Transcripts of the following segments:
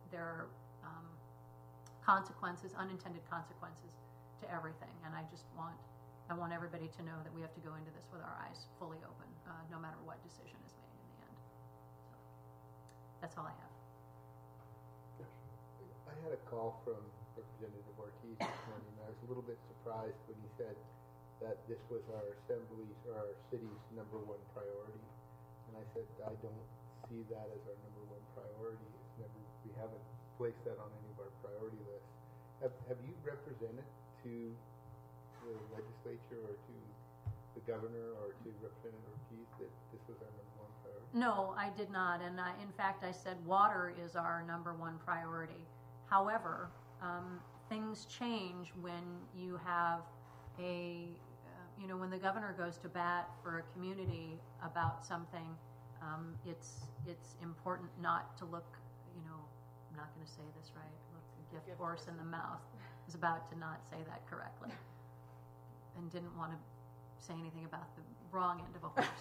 there are consequences, unintended consequences to everything. And I want everybody to know that we have to go into this with our eyes fully open, no matter what decision is made in the end. So that's all I have. I had a call from Representative Ortiz this morning, and I was a little bit surprised when he said that this was our assembly's or our city's #1 priority. And I said, I don't see that as our #1 priority. We haven't placed that on any of our priority lists. Have you represented to the legislature or to the governor or to Representative Ortiz that this was our #1 priority? No, I did not. And in fact, I said water is our #1 priority. However, things change when you have when the governor goes to bat for a community about something, it's important not to look, I'm not going to say this right, look a gift horse in the mouth. I was about to not say that correctly and didn't want to say anything about the wrong end of a horse.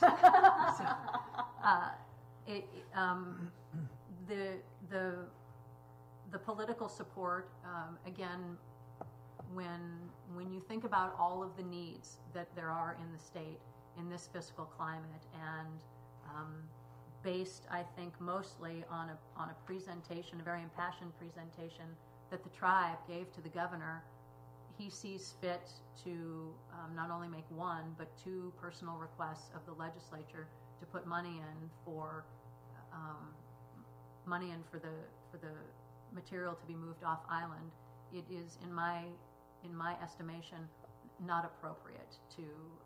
The political support, again, when you think about all of the needs that there are in the state in this fiscal climate, and based, I think, mostly on a presentation, a very impassioned presentation that the tribe gave to the governor, he sees fit to not only make one but 2 personal requests of the legislature to put money in for the material to be moved off island. It is, in my estimation, not appropriate to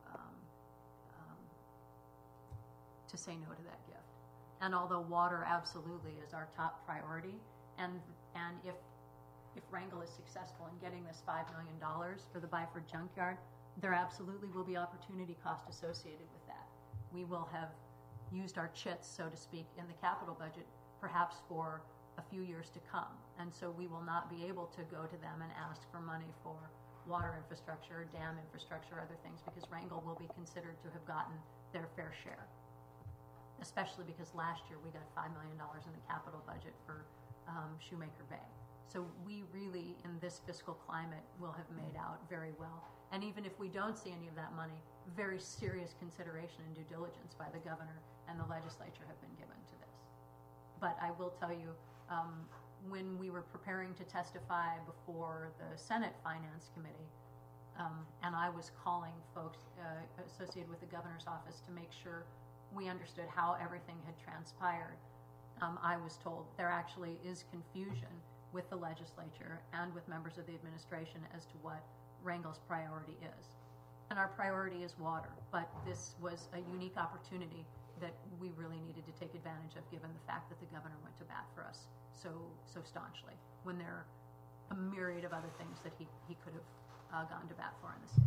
say no to that gift. And although water absolutely is our top priority, and if Wrangell is successful in getting this $5 million for the Byford junkyard, there absolutely will be opportunity cost associated with that. We will have used our chits, so to speak, in the capital budget, perhaps for a few years to come. And so we will not be able to go to them and ask for money for water infrastructure, dam infrastructure, other things, because Wrangell will be considered to have gotten their fair share, especially because last year we got $5 million in the capital budget for Shoemaker Bay. So we really, in this fiscal climate, will have made out very well. And even if we don't see any of that money, very serious consideration and due diligence by the governor and the legislature have been given to this. But I will tell you, when we were preparing to testify before the Senate Finance Committee, and I was calling folks associated with the governor's office to make sure we understood how everything had transpired, I was told there actually is confusion with the legislature and with members of the administration as to what Wrangell's priority is. And our priority is water, but this was a unique opportunity that we really needed to take advantage of, given the fact that the governor went to bat for us so staunchly, when there are a myriad of other things that he could have gone to bat for in the state.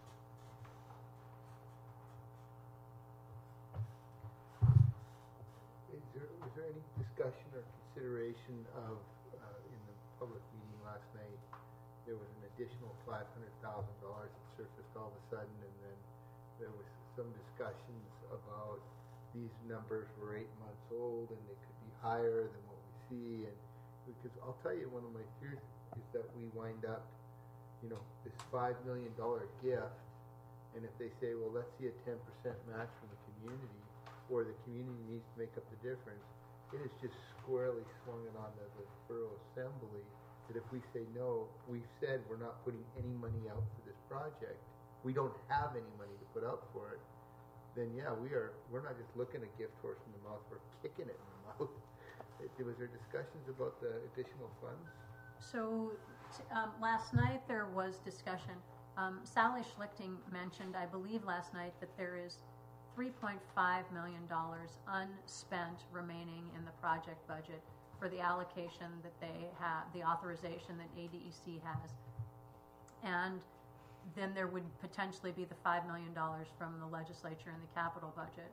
Was there any discussion or consideration of, in the public meeting last night, there was an additional $500,000 that surfaced all of a sudden, and then there was some discussions about these numbers were 8 months old and they could be higher than what we see. And because I'll tell you, one of my fears is that we wind up, this $5 million gift, and if they say, well, let's see a 10% match from the community, or the community needs to make up the difference, it is just squarely swung it on the borough assembly that if we say no, we've said we're not putting any money out for this project, we don't have any money to put out for it, then yeah, we're not just looking a gift horse in the mouth, we're kicking it in the mouth. Was there discussions about the additional funds? So last night there was discussion. Sally Schlichting mentioned, I believe last night, that there is $3.5 million unspent remaining in the project budget for the allocation that they have, the authorization that ADEC has. And then there would potentially be the $5 million from the legislature in the capital budget.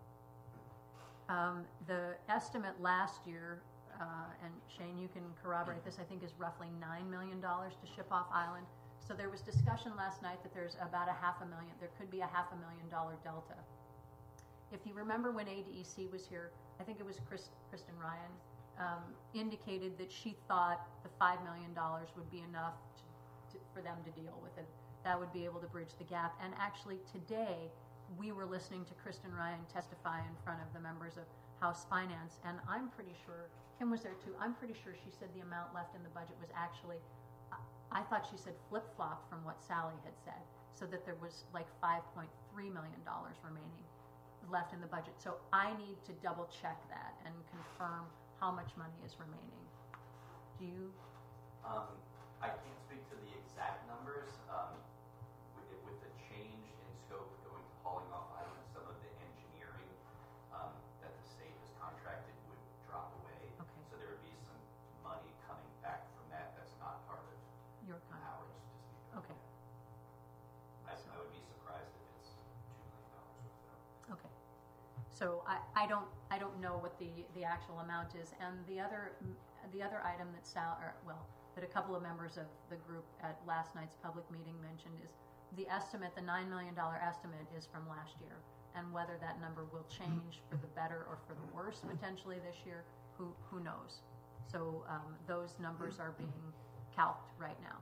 The estimate last year, and Shane, you can corroborate this, I think is roughly $9 million to ship off island. So there was discussion last night that there's about there could be a $500,000 delta. If you remember when ADEC was here, I think it was Kristen Ryan, indicated that she thought the $5 million would be enough for them to deal with it. That would be able to bridge the gap. And actually today, we were listening to Kristen Ryan testify in front of the members of House Finance, and I'm pretty sure, Kim was there too, I'm pretty sure she said the amount left in the budget was actually, I thought she said flip-flop from what Sally had said, so that there was like $5.3 million remaining left in the budget. So I need to double check that and confirm how much money is remaining. Do you? I can't speak to the exact numbers. With the change in scope going to hauling off items, some of the engineering that the state has contracted would drop away. Okay. So there would be some money coming back from that that's not part of Your contract. ours to speak of. Okay. I would be surprised if it's $2 million worth of. Okay. So I don't know what the actual amount is. And the other item that that a couple of members of the group at last night's public meeting mentioned is the estimate, the $9 million estimate is from last year. And whether that number will change for the better or for the worse potentially this year, who knows? So those numbers are being calced right now.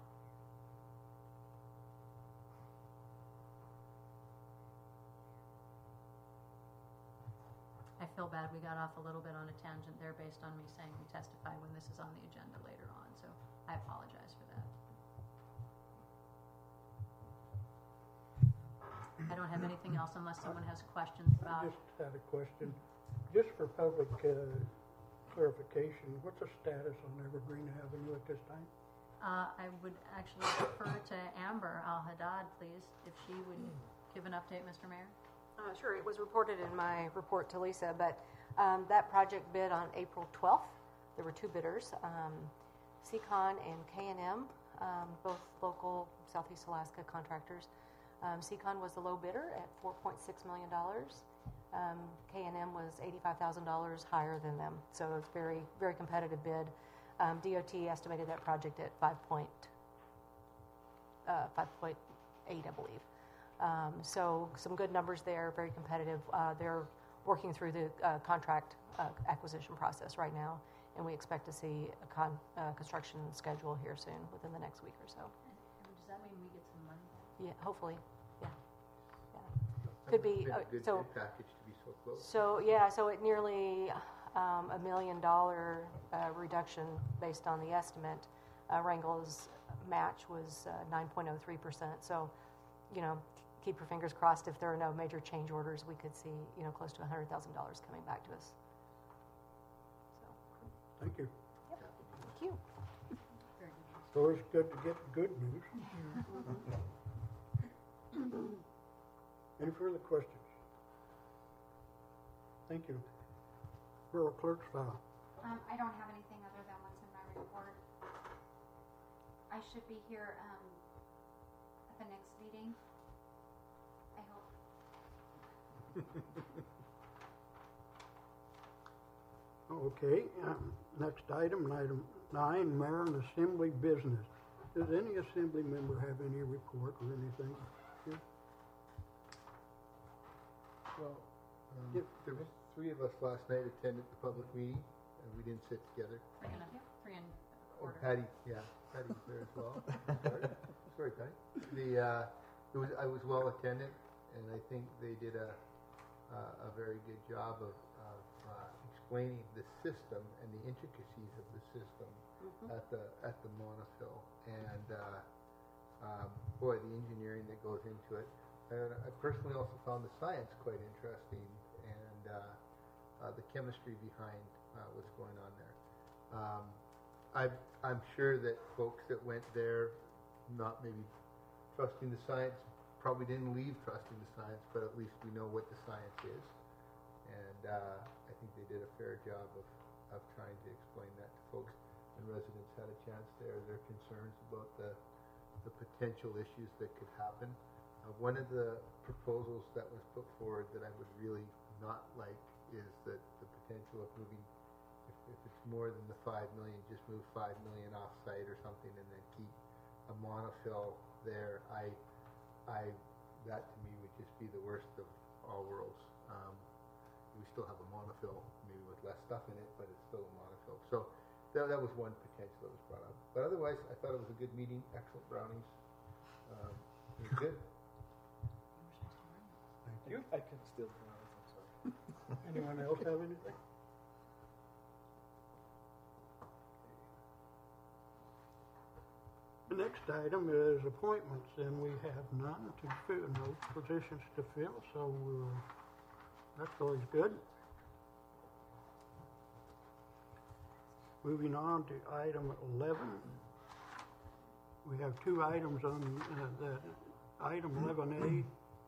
I feel bad we got off a little bit on a tangent there based on me saying we testify when this is on the agenda later on, so I apologize for that. I don't have anything else unless someone has questions I about. just had a question. Just for public clarification, what's the status on Evergreen Avenue at this time? I would actually defer to Amber Al-Haddad, please, if she would give an update, Mr. Mayor. Sure, it was reported in my report to Lisa, but that project bid on April 12th. There were two bidders, Seacon and K&M, both local Southeast Alaska contractors. Seacon was the low bidder at $4.6 million. K&M was $85,000 higher than them, so it's very, very competitive bid. DOT estimated that project at 5.8, I believe. So some good numbers there, very competitive. They're working through the contract acquisition process right now, and we expect to see a construction schedule here soon, within the next week or so. Does that mean we get some money? Yeah, hopefully. Yeah. Could be. It's been a good So bid package to be so close. So so it nearly $1 million reduction based on the estimate. Wrangell's match was 9.03%. So, keep your fingers crossed. If there are no major change orders, we could see close to $100,000 coming back to us. So, Thank you. thank you. Very good. It's always good to get good news. Any further questions? Thank you. Borough Clerk's file. I don't have anything other than what's in my report. I should be here at the next meeting. I hope. Okay, next item 9, Mayor and Assembly business. Does any Assembly member have any report or anything? Here? Well, Yep. there was 3 of us last night attended the public meeting, and we didn't sit together. Three and a Oh, quarter. Patty was there as well. Sorry, Patty. I was well attended, and I think they did a very good job of explaining the system and the intricacies of the system at the Monofil, and boy, the engineering that goes into it. And I personally also found the science quite interesting, and the chemistry behind what's going on there. I'm sure that folks that went there, not maybe trusting the science, probably didn't leave trusting the science, but at least we know what the science is. And I think they did a fair job of trying to explain that to folks. And residents had a chance there, their concerns about the potential issues that could happen. One of the proposals that was put forward that I would really not like is that the potential of moving, if it's more than the $5 million, just move $5 million off-site or something and then keep a Monofil there. That to me would just be the worst of all worlds. we still have a monofill, maybe with less stuff in it, but it's still a monofill. So that was one potential that was brought up. But otherwise, I thought it was a good meeting, excellent brownies. It was good. You? I can steal brownies, I'm sorry. Anyone else have anything? The next item is appointments, and we have none to fill, no positions to fill, so that's always good. Moving on to item 11. We have two items on that. Item 11A,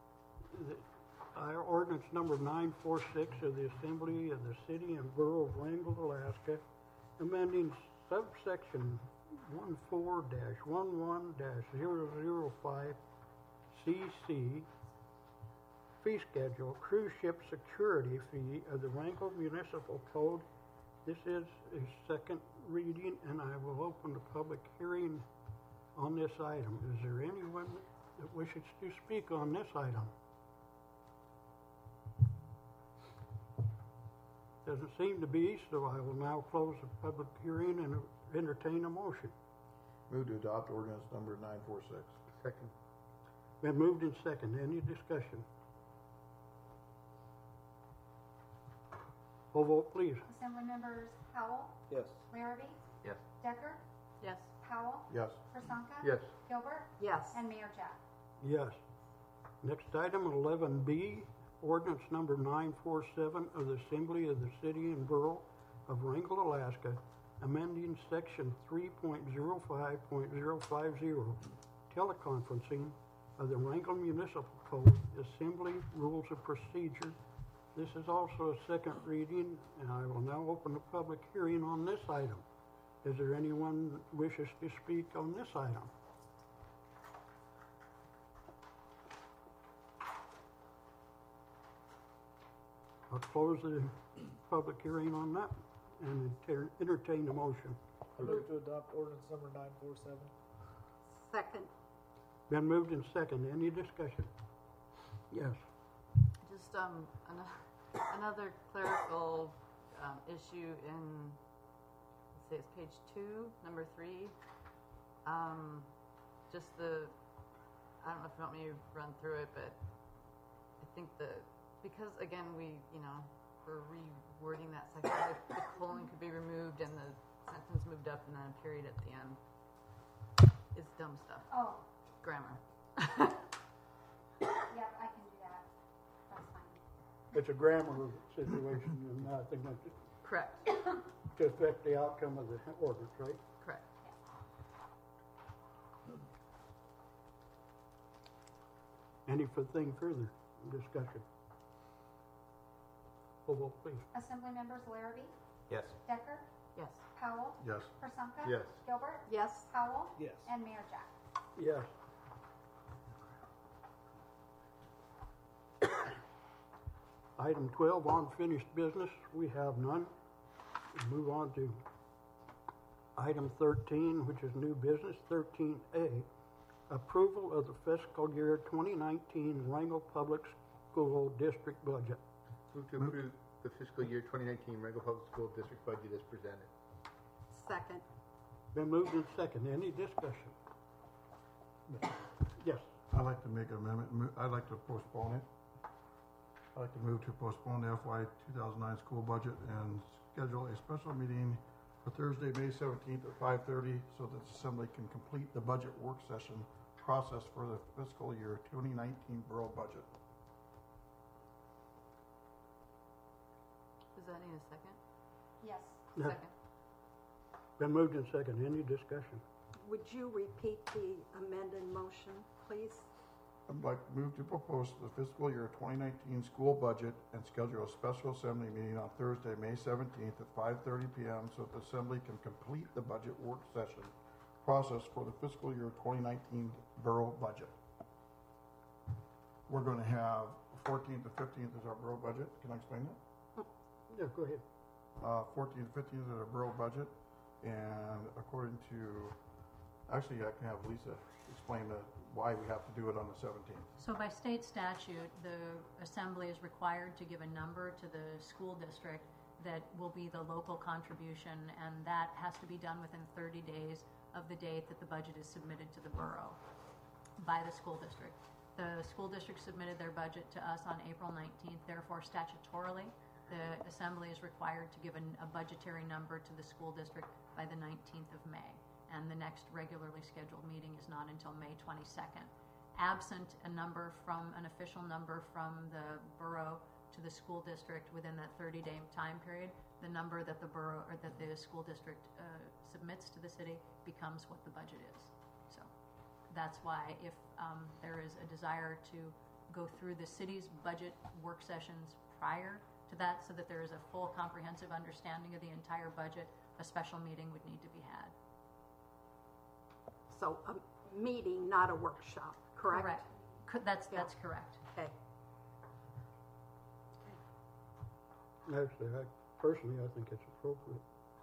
our ordinance number 946 of the Assembly of the City and Borough of Wrangell, Alaska, amending subsection 14-11-005 CC fee schedule, cruise ship security fee of the Wrangell Municipal Code. This is a second reading, and I will open the public hearing on this item. Is there anyone that wishes to speak on this item? Doesn't seem to be, so I will now close the public hearing and entertain a motion. Move to adopt ordinance number 946. Second. Been moved in second. Any discussion? Full vote, please. Assembly members Howell, Yes. Larrabee, Yes. Decker, Yes. Powell, Yes. Prasanka, Yes. Gilbert, Yes. and Mayor Jack. Yes. Next item, 11B, ordinance number 947 of the Assembly of the City and Borough of Wrangell, Alaska, amending section 3.05.050, teleconferencing of the Wrangell Municipal Code, Assembly Rules of Procedure. This is also a second reading, and I will now open the public hearing on this item. Is there anyone that wishes to speak on this item? I'll close the public hearing on that and entertain the motion. I move to adopt ordinance number 947. Second. Been moved in second. Any discussion? Yes. Just another clerical issue in, let's say it's page 2, number 3. Just I don't know if you want me to run through it, but I think because again we're rewording that section, the colon could be removed and the sentence moved up and then a period at the end. It's dumb stuff. Oh, Grammar. yep, I can do that. That's fine. It's a grammar situation and nothing Correct. to affect the outcome of the ordinance, right? Correct. Anything further discussion? Full vote, please. Assembly members Larrabee, Yes. Decker, Yes. Powell, Yes. Prasanka, Yes. Gilbert, Yes. Howell, Yes. and Mayor Jack. Yes. Item 12, unfinished business, we have none. We move on to item 13, which is new business, 13A, approval of the fiscal year 2019 Wrangell Public School District budget. Move to approve the fiscal year 2019 Wrangell Public School District budget as presented. Second. Been moved in second. Any discussion? Yes. I'd like to make an amendment. I'd like to postpone it. I'd like to move to postpone the FY 2009 school budget and schedule a special meeting for Thursday, May 17th at 5:30 so that the Assembly can complete the budget work session process for the fiscal year 2019 borough budget. Does that need a second? Yes. Yeah. Second. Been moved in second. Any discussion? Would you repeat the amended motion, please? I'd like to move to propose the fiscal year 2019 school budget and schedule a special assembly meeting on Thursday, May 17th at 5:30 p.m. so that the assembly can complete the budget work session process for the fiscal year 2019 borough budget. We're going to have 14th to 15th is our borough budget. Can I explain that? Yeah, go ahead. 14th to 15th is our borough budget, and according to Actually, I can have Lisa explain why we have to do it on the 17th. So by state statute, the assembly is required to give a number to the school district that will be the local contribution, and that has to be done within 30 days of the date that the budget is submitted to the borough by the school district. The school district submitted their budget to us on April 19th, therefore statutorily, the assembly is required to give a budgetary number to the school district by the 19th of May. And the next regularly scheduled meeting is not until May 22nd. Absent an official number from the borough to the school district within that 30-day time period, the number that the borough or that the school district submits to the city becomes what the budget is. So that's why if there is a desire to go through the city's budget work sessions prior to that so that there is a full comprehensive understanding of the entire budget, a special meeting would need to be had. So a meeting, not a workshop, correct? That's correct. Okay. Actually, personally, I think it's appropriate.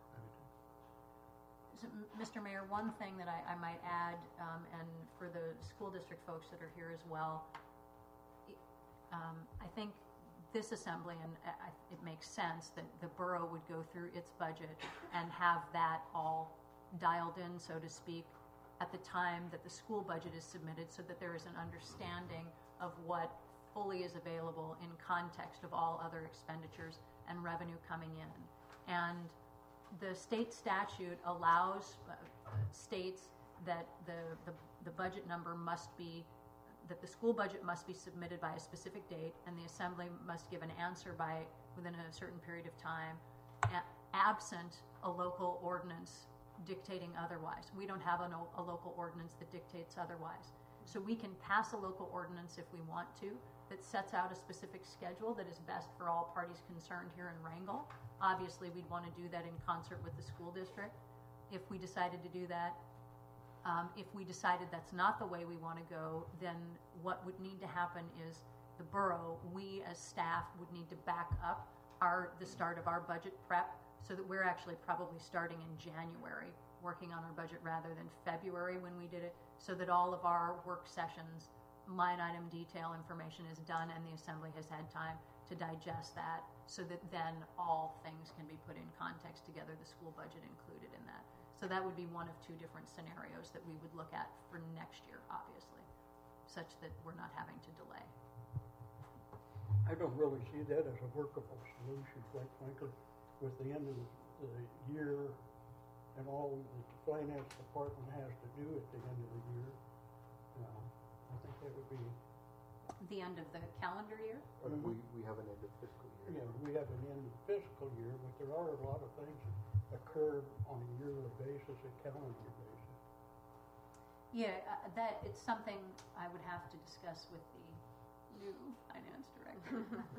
So, Mr. Mayor, one thing that I might add, and for the school district folks that are here as well, I think this assembly, and it makes sense that the borough would go through its budget and have that all dialed in, so to speak, at the time that the school budget is submitted so that there is an understanding of what fully is available in context of all other expenditures and revenue coming in. And the state statute allows states that the budget number must be, that the school budget must be submitted by a specific date and the assembly must give an answer within a certain period of time, absent a local ordinance dictating otherwise. We don't have a local ordinance that dictates otherwise. So we can pass a local ordinance if we want to that sets out a specific schedule that is best for all parties concerned here in Wrangell. Obviously, we'd want to do that in concert with the school district if we decided to do that. If we decided that's not the way we want to go, then what would need to happen is the borough, we as staff would need to back up the start of our budget prep so that we're actually probably starting in January working on our budget rather than February when we did it, so that all of our work sessions, line item detail information is done and the assembly has had time to digest that so that then all things can be put in context together, the school budget included in that. So that would be one of two different scenarios that we would look at for next year, obviously, such that we're not having to delay. I don't really see that as a workable solution, quite frankly, with the end of the year and all that the finance department has to do at the end of the year. I think that would be... The end of the calendar year? Or we have an end of fiscal year. Yeah, we have an end of fiscal year, but there are a lot of things that occur on a yearly basis, a calendar basis. Yeah, that it's something I would have to discuss with the new finance director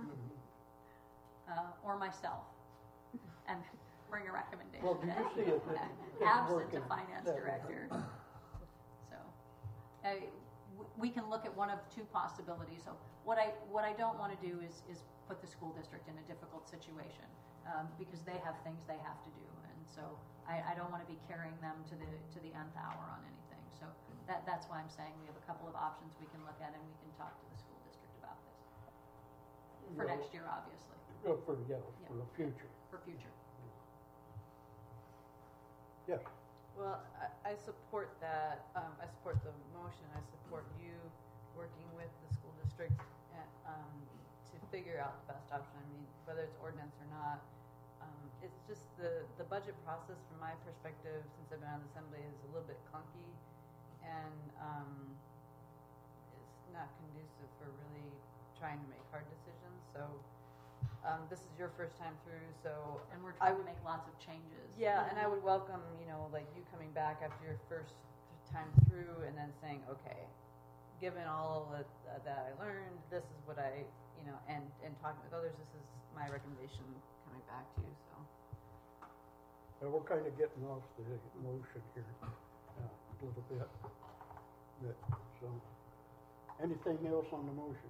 or myself and bring a recommendation. Well, do you see it? Absent a finance director. So we can look at one of two possibilities. So what I don't want to do is put the school district in a difficult situation because they have things they have to do, and so I don't want to be carrying them to the nth hour on anything. So that's why I'm saying we have a couple of options we can look at, and we can talk to the school district about this for next year, obviously. For the future. For future. Yes. Well, I support that. I support the motion. I support you working with the school district to figure out the best option. I mean, whether it's ordinance or not, it's just the budget process from my perspective, since I've been on the assembly, is a little bit clunky and it's not conducive for really trying to make hard decisions. So this is your first time through, so And we're trying to make lots of changes. yeah, and I would welcome, like you coming back after your first time through and then saying, okay, given all that I learned, this is what I, and talking with others, this is my recommendation coming back to you, so. Well, we're kind of getting off the motion here a little bit. So, anything else on the motion?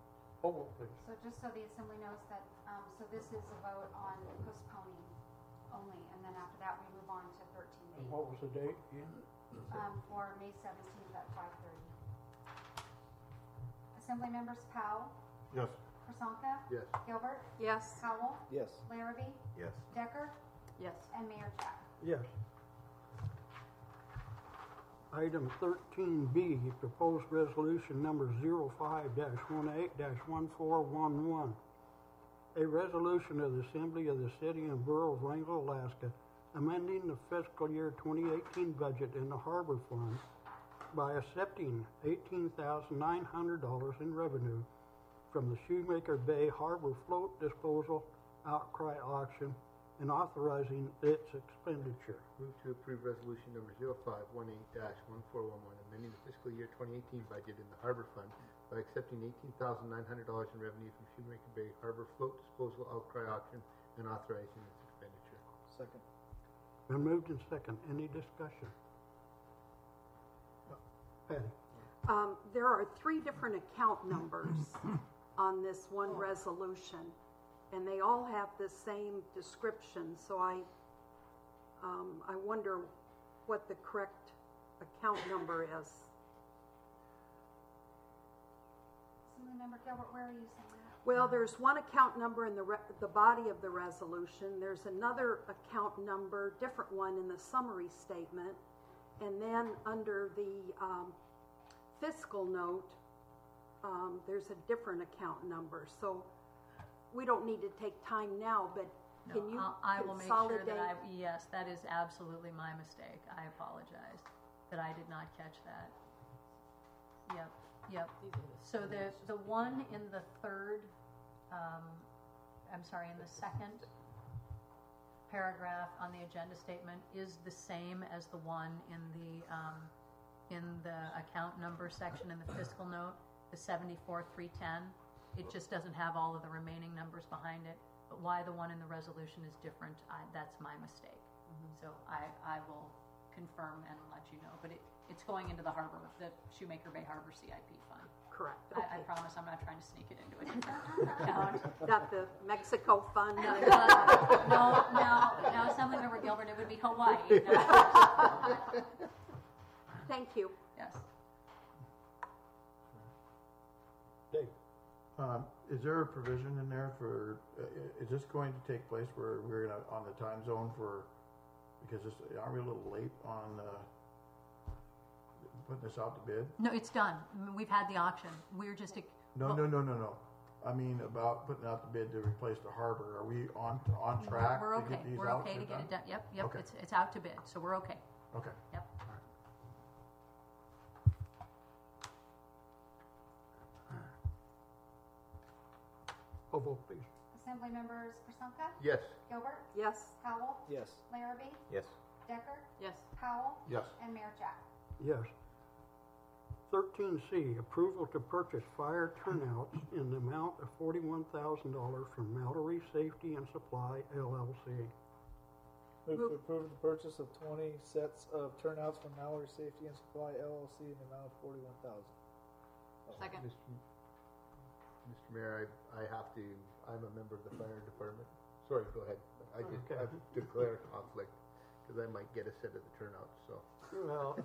Hold on, please. So just so the assembly knows that, so this is a vote on postponing only, and then after that, we move on to And 13B. what was the date again? For May 17th at 5:30. Assembly members Powell, Yes. Prasanta, Yes. Gilbert, Yes. Howell, Yes. Larrabee, Yes. Decker, Yes. and Mayor Jack. Yes. Item 13B, proposed resolution number 05-18-1411. A resolution of the Assembly of the City and Borough of Wrangell, Alaska, amending the fiscal year 2018 budget in the Harbor Fund by accepting $18,900 in revenue from the Shoemaker Bay Harbor Float Disposal Outcry Auction and authorizing its expenditure. Move to approve resolution number 0518-1411, amending the fiscal year 2018 budget in the Harbor Fund by accepting $18,900 in revenue from Shoemaker Bay Harbor Float Disposal Outcry Auction and authorizing its expenditure. Second. Been moved and second. Any discussion? Patty? There are 3 different account numbers on this one resolution, and they all have the same description, so I wonder what the correct account number is. Assemblymember Gilbert, where are you saying that? Well, there's one account number in the body of the resolution. There's another account number, different one in the summary statement. And then under the fiscal note, there's a different account number. So we don't need to take time now, but can you I will make sure consolidate? that yes, that is absolutely my mistake. I apologize that I did not catch that. Yep. So the one in the third, in the second paragraph on the agenda statement is the same as the one in the account number section in the fiscal note, the 74,310. It just doesn't have all of the remaining numbers behind it. But why the one in the resolution is different, that's my mistake. So I will confirm and let you know. But it's going into the Shoemaker Bay Harbor CIP fund. Correct. I Okay. promise I'm not trying to sneak it into a different account. Got the Mexico fund. No, Assemblymember Gilbert, it would be Hawaii. Thank you. Yes. Dave? Is there a provision in there for, is this going to take place where we're gonna, on the time zone for, because aren't we a little late on putting this out to bid? No, it's done. We've had the auction. We're just... No. I mean about putting out the bid to replace the harbor. Are we on track We're to okay. get these We're out? okay to get it done. Yep. Okay. It's out to bid, so we're okay. Okay. Yep. Call vote, please. Assembly members Prasanta, Yes. Gilbert, Yes. Howell, Yes. Larrabee, Yes. Decker, Yes. Powell, Yes. and Mayor Jack. Yes. 13C, approval to purchase fire turnouts in the amount of $41,000 from Mallory Safety and Supply, LLC. Move to approve the purchase of 20 sets of turnouts from Mallory Safety and Supply LLC in the amount of $41,000. Second. Mr. Mayor, I'm a member of the fire department. Sorry, go ahead. I Okay. declare conflict because I might get a set of the turnouts, so. Well,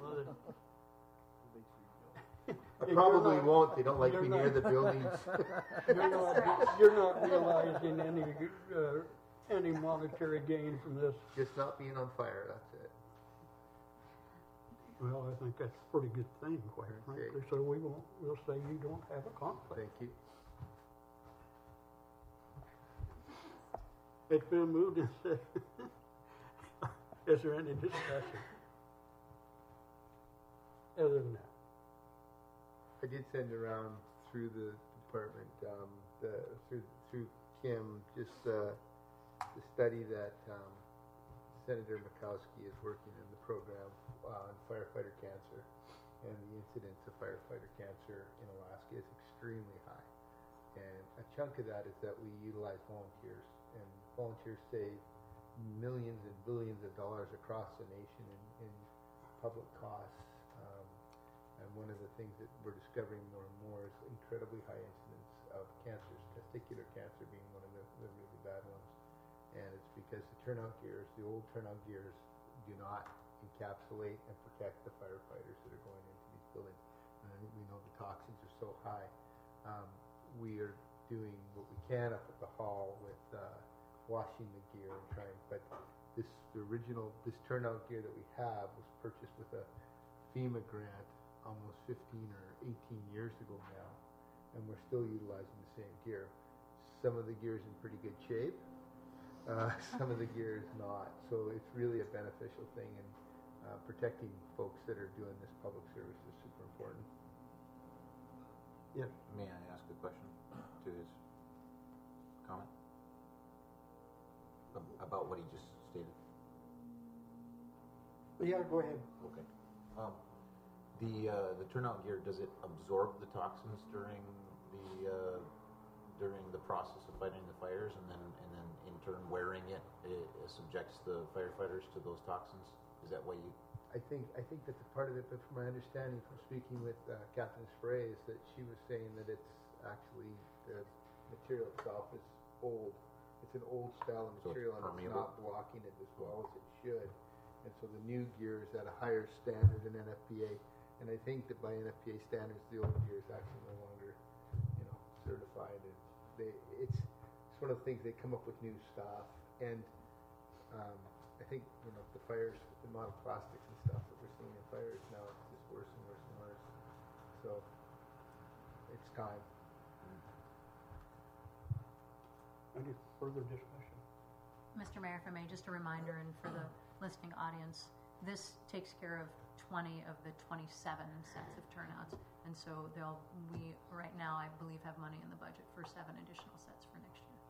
I probably You're not- won't. They don't like you're me not- near the buildings. you're not realizing any monetary gain from this. Just not being on fire, that's it. Well, I think that's a pretty good thing, quite Okay. frankly. So we'll say you don't have a conflict. Thank you. It's been moved and said. Is there any discussion? Other than that, I did send around through the department, through Kim, just the study that Senator Murkowski is working in the program on firefighter cancer, and the incidence of firefighter cancer in Alaska is extremely high. And a chunk of that is that we utilize volunteers, and volunteers save millions and billions of dollars across the nation in public costs. And one of the things that we're discovering more and more is incredibly high incidence of cancers, testicular cancer being one of the really bad ones. And it's because the turnout gears, the old turnout gears, do not encapsulate and protect the firefighters that are going into these buildings. And we know the toxins are so high. We are doing what we can up at the hall with washing the gear and trying, but this turnout gear that we have was purchased with a FEMA grant almost 15 or 18 years ago now, and we're still utilizing the same gear. Some of the gear is in pretty good shape, some of the gear is not, so it's really a beneficial thing, and protecting folks that are doing this public service is super important. Yes. May I ask a question to his comment? About what he just stated? Yeah, go ahead. Okay. The turnout gear, does it absorb the toxins during the process of fighting the fires, and then in turn wearing it subjects the firefighters to those toxins? Is that why you? I think that's a part of it, but from my understanding from speaking with Captain Spray is that she was saying that it's actually the material itself is old. It's an old style of So it's material and it's permeable? not blocking it as well as it should. And so the new gear is at a higher standard than NFPA. And I think that by NFPA standards, the old gear is actually no longer, certified. And it's one of the things, they come up with new stuff. And I think, the fires, the amount of plastics and stuff that we're seeing in fires now, it's just worse and worse and worse. So it's time. Any further discussion? Mr. Mayor, if I may, just a reminder, and for the listening audience, this takes care of 20 of the 27 sets of turnouts. And so we right now, I believe, have money in the budget for 7 additional sets for next year.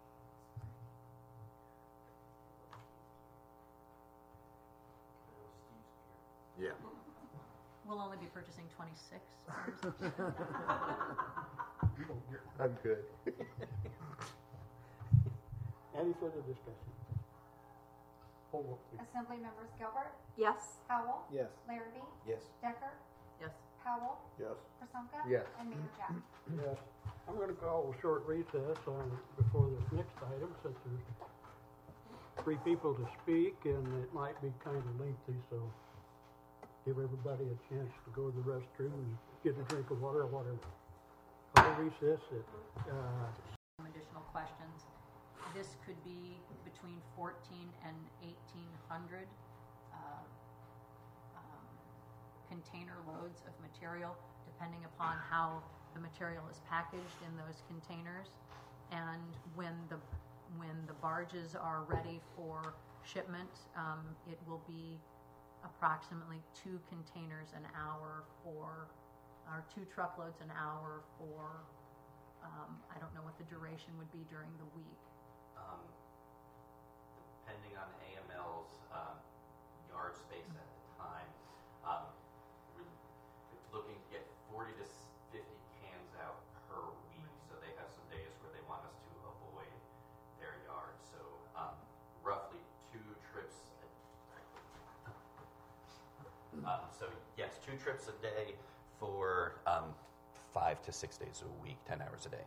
Yeah. We'll only be purchasing 26. I'm good. Any further discussion? Poll vote, please. Assembly members Gilbert, Yes? Howell, Yes. Larrabee, Yes. Decker, Yes. Powell, Yes. Prasonka, Yes. and Mayor Jack. Yes. I'm going to call a short recess before the next item, since there's 3 people to speak, and it might be kind of lengthy, so give everybody a chance to go to the restroom and get a drink of water or whatever. Call recess at Some additional questions. This could be between 14 and 1,800 container loads of material, depending upon how the material is packaged in those containers. And when the barges are ready for shipment, it will be approximately 2 containers an hour or 2 truckloads an hour for, I don't know what the duration would be during the week. Depending on AML's yard space at the time, we're looking to get 40 to 50 cans out per week. So they have some days where they want us to avoid their yard. So roughly 2 trips. So yes, 2 trips a day for 5 to 6 days a week, 10 hours a day.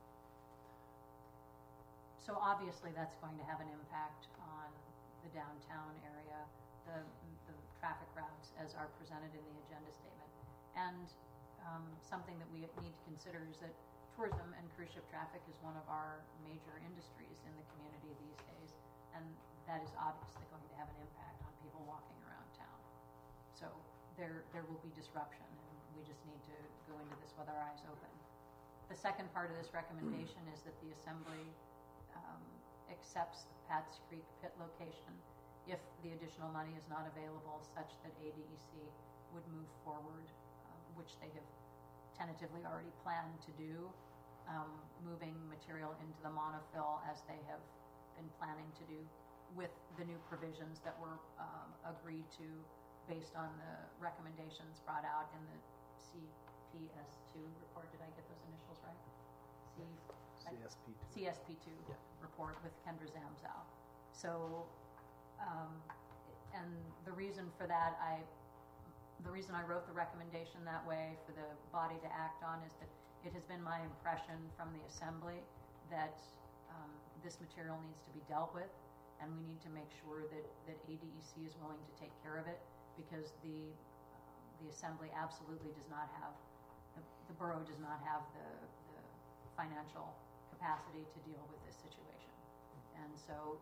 So obviously, that's going to have an impact on the downtown area, the traffic routes as are presented in the agenda statement. And something that we need to consider is that tourism and cruise ship traffic is one of our major industries in the community these days, and that is obviously going to have an impact on people walking around town. So there will be disruption, and we just need to go into this with our eyes open. The second part of this recommendation is that the Assembly accepts the Pat's Creek pit location if the additional money is not available, such that ADEC would move forward, which they have tentatively already planned to do, moving material into the monofill as they have been planning to do with the new provisions that were agreed to based on the recommendations brought out in the CPS2 report. Did I get those initials right? CSP2 report with Kendra Zamzow. So, and the reason for that, the reason I wrote the recommendation that way for the body to act on is that it has been my impression from the Assembly that this material needs to be dealt with, and we need to make sure that ADEC is willing to take care of it, because the assembly absolutely does not have, the borough does not have the financial capacity to deal with this situation. And so